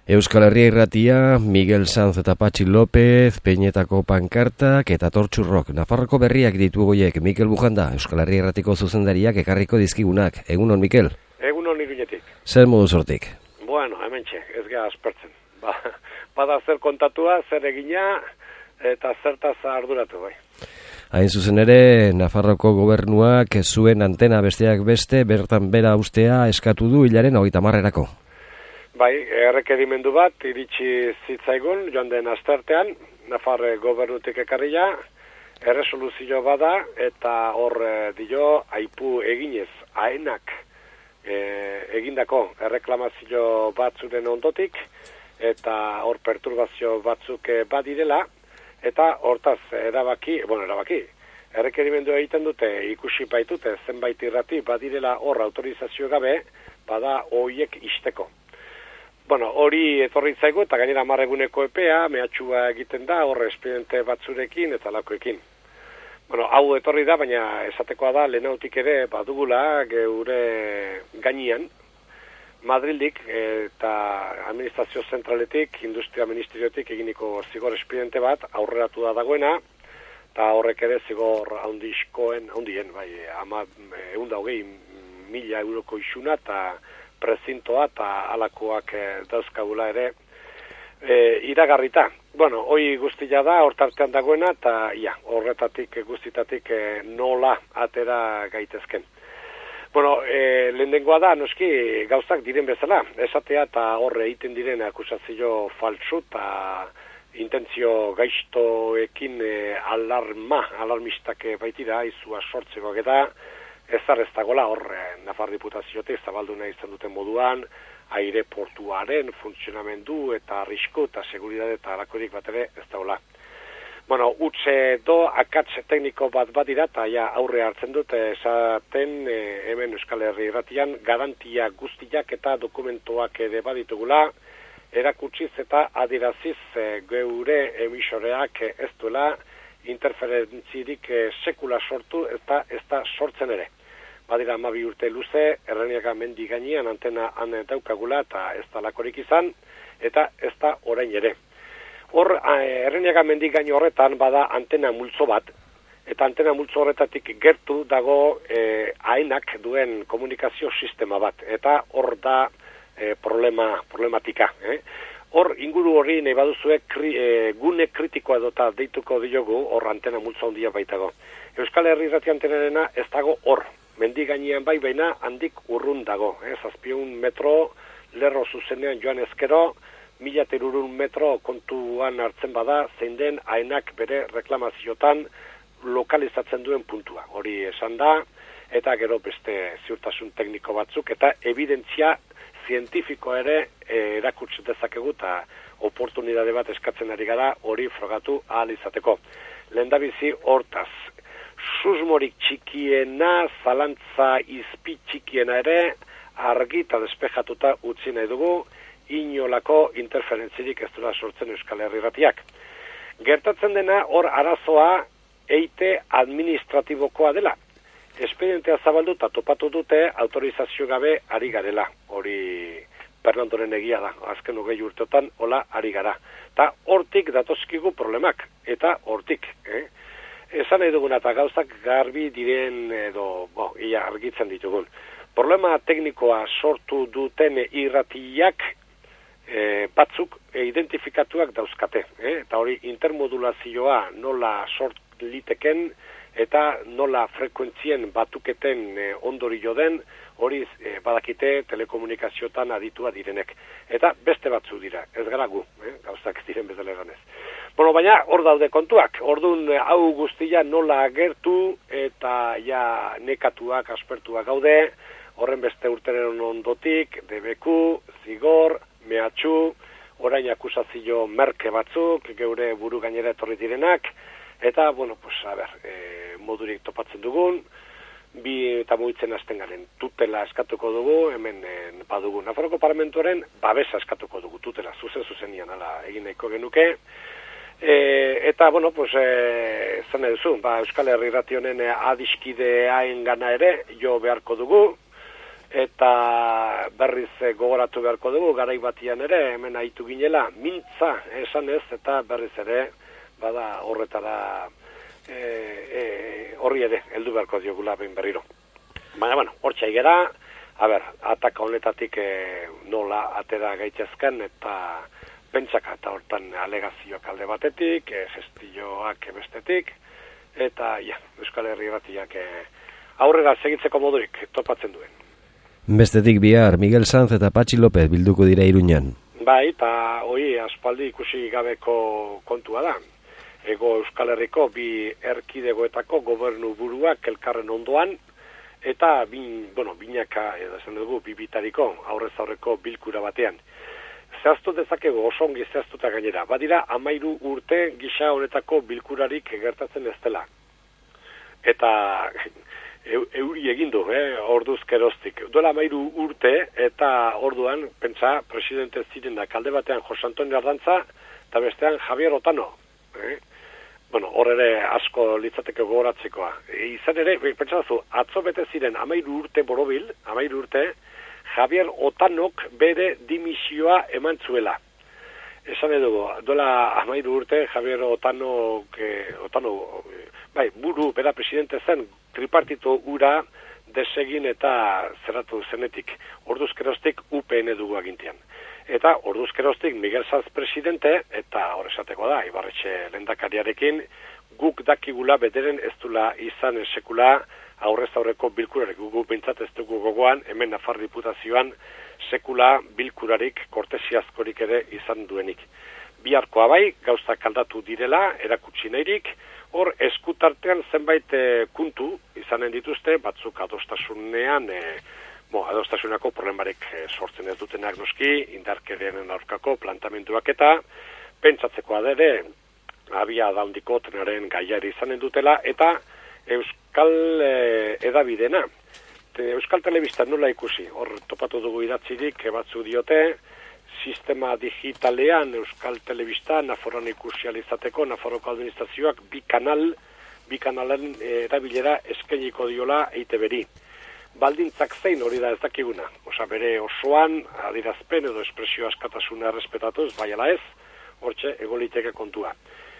Euskal Herria Irratia, Miguel Sanz eta Patxi López, Peñetako pankartak eta Tortxurrok. Nafarroko berriak ditugoiek, Mikel Bujanda, Euskal Herria Irratiko zuzendariak ekarriko dizkigunak. Egunon, Mikel? Egunon Iruñetik. Zer modu sortik? Bueno, hementxe, ez gara aspertzen. Bada zer kontatua, zer egina eta zertaz arduratu, bai. Hain zuzen ere, Nafarroko gobernuak zuen antena besteak beste, bertan bera ustea eskatu du hilaren 30erako. Bai, errekerimendu bat, iritsi zitzaigun, joan den astertean, Nafarre gobernutik ekarria, erresoluzio bada, eta hor dio, aipu eginez, aenak egindako erreklamazio batzuren ondotik, eta hor perturbazio batzuk badirela, eta hortaz erabaki, errekerimendu egiten dute, ikusi baitute, zenbait irrati badirela hor autorizazio gabe, bada hoiek isteko. Bueno, hori etorri zaigu eta gainera 10 eguneko epea, mehatxua egiten da, horre espediente batzurekin eta lakoekin. Bueno, hau etorri da, baina esatekoa da, lehenautik ere badugula geure gainean, Madrildik eta administrazio zentraletik, industria ministeriotik eginiko zigor espediente bat, aurreratu da dagoena, eta horrek ere zigor handien, bai, 120.000 euroko isuna eta prezintoa eta alakoak dauzkagula ere iragarrita. Bueno, hoi guztia da, hortartean dagoena, eta horretatik guztitatik nola atera gaitezken. Bueno, lehenengoa da, noski, gauzak diren bezala, esatea eta horre egiten diren akusazio faltsu eta intentzio gaiztoekin alarmistak baitira, izua sortzekoak eta ez dagoela hor Nafar Diputaziotik zabaldu nahi izan duten moduan, aireportuaren funtzionamendu eta arrisku eta seguridade eta halakorik bat ere ez dagoela. Bueno, utxe do akats tekniko bat badira eta aurre hartzen dut esaten hemen Euskal Herria Irratian garantia guztiak eta dokumentoak ere baditugula, erakutsiz eta adiraziz geure emisoreak ez duela interferentzirik sekula sortu eta ez da sortzen ere. Badira 12 urte luze, Erreniaga mendi gainean antena daukagula eta ez da lakorik izan, eta ez da orain ere. Hor, Erreniaga mendi gaine horretan bada antena multzo bat, eta antena multzo horretatik gertu dago aenak duen komunikazio sistema bat, eta hor da problematika. Hor, inguru hori nahi baduzue gune kritikoa edota deituko diogu, hor antena multzo handia baitago. Euskal Herria Irratia antenarena ez dago hor, mendi gainean bai baina handik urrun dago. 700 metro lerro zuzenean joan ezkero, 1300 metro kontuan hartzen bada, zein den aenak bere reklamaziotan lokalizatzen duen puntua. Hori esan da, eta gero beste ziurtasun tekniko batzuk, eta evidentzia zientifiko ere erakutsi dezakegu eta oportunidade bat eskatzen ari gara hori frogatu ahal izateko. Lehendabizi hortaz, susmorik txikiena, zalantza izpi txikiena ere argi eta despejatuta utzi nahi dugu, inolako interferentzirik ez dela sortzen Euskal Herria Irratiak. Gertatzen dena hor arazoa eite administratibokoa dela. Espedientea zabaldu eta topatu dute autorizazio gabe ari garela. Hori Fernandoren egia da, azken 20 urteotan hola ari gara. Eta hortik datozkigu problemak, eta hortik. Esan nahi duguna eta gauzak garbi diren edo ia argitzen ditugun. Problema teknikoa sortu duten irratiak batzuk identifikatuak dauzkate. Eta hori intermodulazioa nola sort liteken eta nola frekuentzien batuketen ondorio den, hori badakite telekomunikaziotan aditua direnek. Eta beste batzu dira, ez gara gu, gauzak diren bezala eganez. Bueno, baina hor daude kontuak, orduan hau guztia nola agertu eta nekatuak, aspertuak gaude, horren beste urteren ondotik, debeku, zigor, mehatxu, orain akusazio merke batzuk, geure buru gainera etorri direnak, eta, bueno, pues, modurik topatzen dugun, bi eta mugitzen hasten garen tutela eskatuko dugu, hemen badugu Nafarroko Parlamentuaren babesa eskatuko dugu tutela, zuzenian ala egin nahiko genuke, eta, bueno, pues, zen eduzu, Euskal Herria Irratia honen adiskideaen gana ere, jo beharko dugu, eta berriz gogoratu beharko dugu, garai batian ere, hemen aitu ginela, mintza esanez, eta berriz ere, bada horretara horri ere, heldu beharko diogula behin berriro. Baina, bueno, hortxe aigera, ataka honetatik nola atera gaitezken, eta pentsaka, eta hortan alegazioak alde batetik, gestioak bestetik, eta Euskal Herri Irratiak aurrera segitzeko modurik topatzen duen. Bestetik bihar, Miguel Sanz eta Patxi López bilduko dira Iruñan. Bai, eta hori aspaldi ikusi gabeko kontua da. Ego Euskal Herriko bi erkidegoetako gobernu buruak elkarren ondoan, eta binaka, esan dugu, bibitariko aurrez aurreko bilkura batean. Zehaztu dezakegu, oso ongi zehaztuta gainera. Badira, 13 urte gisa honetako bilkurarik gertatzen ez dela. Eta euri egindu, orduz geroztik. Duela 13 urte, eta orduan, pentsa, presidente zirenak alde batean Jose Antonio Ardantza, eta bestean Javier Otano. Hor ere asko litzateke gogoratzekoa. Izan ere, pentsazu, atzo bete ziren 13 urte borobil, 13 urte, Javier Otanok bere dimisioa eman zuela. Esan dugu, duela 13 urte, Javier Otano, buru, bera presidente zen, tripartito ura desegin eta zerratu zenetik. Orduzkeroztik UPN dugu agintian. Eta orduzkeroztik Miguel Sanz presidente, eta hor esateko da, Ibarretxe lehendakariarekin, guk dakigula bederen ez dula izan sekula aurrez aurreko bilkurarik. Guk bintzat ez dugu gogoan, hemen Nafar Diputazioan sekula bilkurarik kortesiazkorik ere izan duenik. Biharkoa bai, gauzak aldatu direla, erakutsi nahirik, hor eskutartean zenbait kuntu izanen dituzte, batzuk adostasunean, adostasunako problemarek sortzen ez dutenak noski, indarkeriaren aurkako plantamenduak eta pentsatzekoa dere, abia daundiko trenaren gaiari izanen dutela, eta Euskal edabidena. Euskal Telebista nola ikusi, hor topatu dugu idatzirik, batzu diote, sistema digitalean Euskal Telebista Nafarroan ikusializateko, Nafarroko administrazioak bi kanalen erabilera eskainiko diola EITB-ri. Baldintzak zein hori da ez dakiguna. Bere osoan, adierazpen edo espresio askatasuna errespetatuz, bai ala ez, hortxe egoliteke kontua.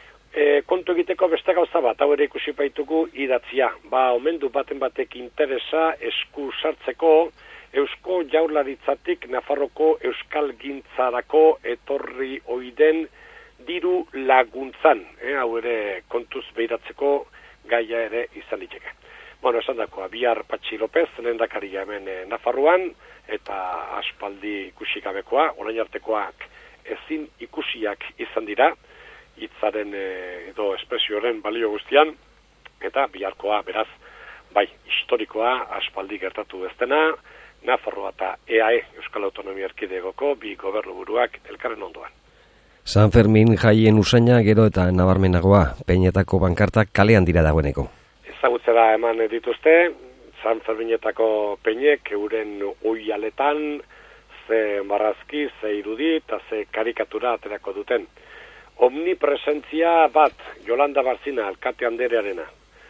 Kontu egiteko beste gauza bat, hau ere ikusi baitugu idatzia. Omendu baten batek interesa esku sartzeko Eusko Jaurlaritzatik Nafarroko Euskal Gintzarako etorri oiden diru laguntzan. Hau ere kontuz behiratzeko gaia ere izan liteke. Esan dakoa, bihar Patxi López, lehendakaria hemen Nafarroan, eta aspaldi ikusikabekoa, orain artekoak ezin ikusiak izan dira, hitzaren edo espresioaren balio guztian, eta biharkoa, beraz, bai, historikoa, aspaldi gertatu ez dena, Nafarroa eta EAE, Euskal Autonomia Erkidegoko, bi gobernu buruak elkarren ondoan. San Fermin jaien usaina gero eta nabarmenagoa, Peñetako pankartak kalean dira dagoeneko. Ezagutzera eman dituzte, San Ferminetako peinek euren oialetan, ze marrazki, ze irudi eta ze karikatura aterako duten. Omnipresentzia bat, Jolanda Barzina, alkate anderearena.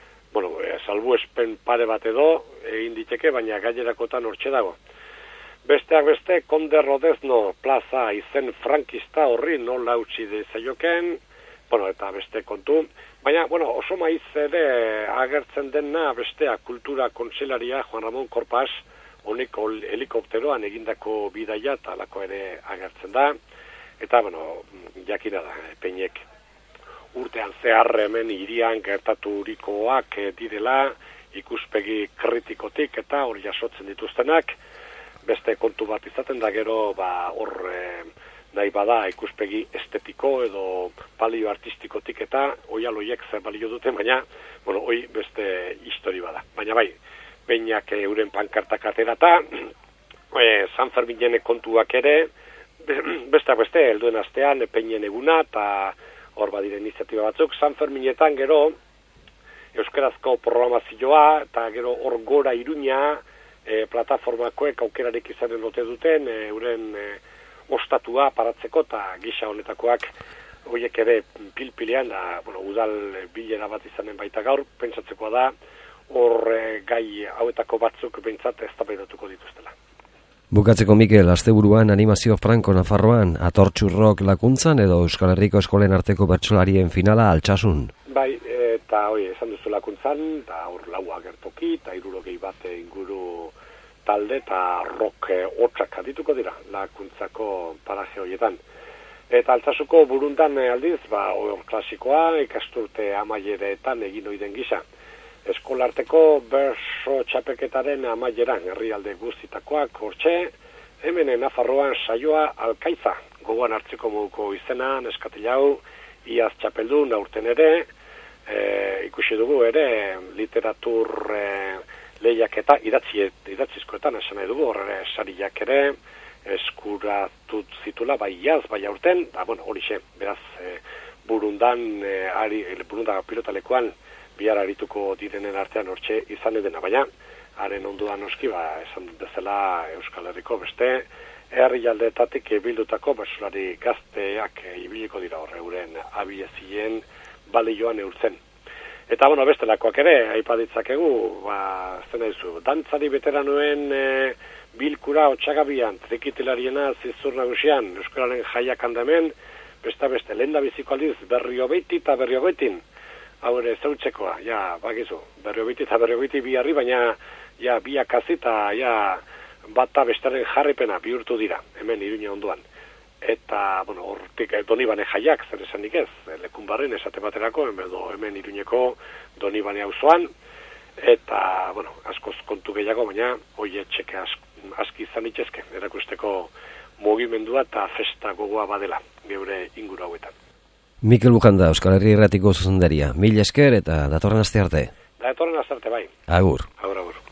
Salbuespen pare bat edo, egin diteke, baina gainerakotan hortxe dago. Besteak beste, Konde Rodezno plaza izen frankista horri nola utzi dezaioken, eta beste kontu. Baina, oso maiz ere agertzen dena bestea kultura kontseilaria Juan Ramon Korpas, honeko helikopteroan egindako bidaia eta alako ere agertzen da. Eta, jakina da, Peinek urtean zehar hemen hirian gertaturikoak direla, ikuspegi kritikotik eta hori jasotzen dituztenak, beste kontu bat izaten da gero, hor nahi bada ikuspegi estetiko edo balio artistikotik eta oialoiek zer balio duten, baina, hoi beste histori bada. Baina bai, Peinak euren pankartak aterata, San Ferminen kontuak ere, beste helduen astean, Peinen eguna, eta hor badire iniziatiba batzuk, San Ferminetan gero, euskarazko programazioa, eta gero hor gora Iruña, plataformakoek aukerarik izanen ote duten, euren ostatua paratzeko, eta gisa honetakoak, horiek ere pilpilean, udal bilera bat izanen baita gaur, pentsatzekoa da, hor gai hauetako batzuk behintzat eztabaidatuko dituztela. Bukatzeko, Mikel, asteburuan animazio franko Nafarroan, atortxurrok lakuntzan edo Euskal Herriko eskolen arteko bertsolarien finala Altsasun. Bai, eta esan duzu lakuntzan, eta hor laua gertoki, eta 60 bat inguru talde eta rock hotxak adituko dira lakuntzako paraje horietan. Eta Altsasuko burundan aldiz, hor klasikoa, ikasturte amaieretan egin oiden gisa. Eskolarteko berso txapeketaren amaieran, herrialde guztitakoak hortxe, hemen Nafarroan saioa Alkaiza, gogoan hartzeko moduko izena, neskatilau, iaz txapeldun aurten ere, ikusi dugu ere literatur lehiaketa idatzizkoetan esan nahi dugu, horre sariak ere eskuratut zitula bai iaz, bai aurten, da horixe, beraz burundan pilotalekuan bihar arituko direnen artean hortxe izan edena, baina haren onduan noski, esan bezala Euskal Herriko beste herrialdeetatik bildutako bertsolari gazteak ibiliko dira horre euren abiezien balioan eurtzen. Eta bestelakoak ere, aipaditzakegu, zena izu, dantzari veteranoen bilkura otxagabian, trikitilariena zizur nagusian, Euskararen jaiak handamen, beste lehen da biziko aldiz, Berriobeiti eta Berriogoitin, hau ere zeutzekoa, bakizu, Berriobeiti eta Berriogoiti biharri, baina biak azita, bata bestaren jarripena bihurtu dira, hemen Iruña onduan. Eta, hortik Donibane jaiak, zer esanik ez, Lekunbarren esate baterako, hemen Iruñeko Donibane auzoan, eta, askoz kontu gehiago, baina hoi txeke aski izan itxezke, erakusteko mugimendua eta festa gogoa badela, geure inguru hauetan. Mikel Bujanda, Euskal Herri Irratiko zuzendaria, mil esker eta datorren aste arte. Datorren aste arte bai. Agur. Agur.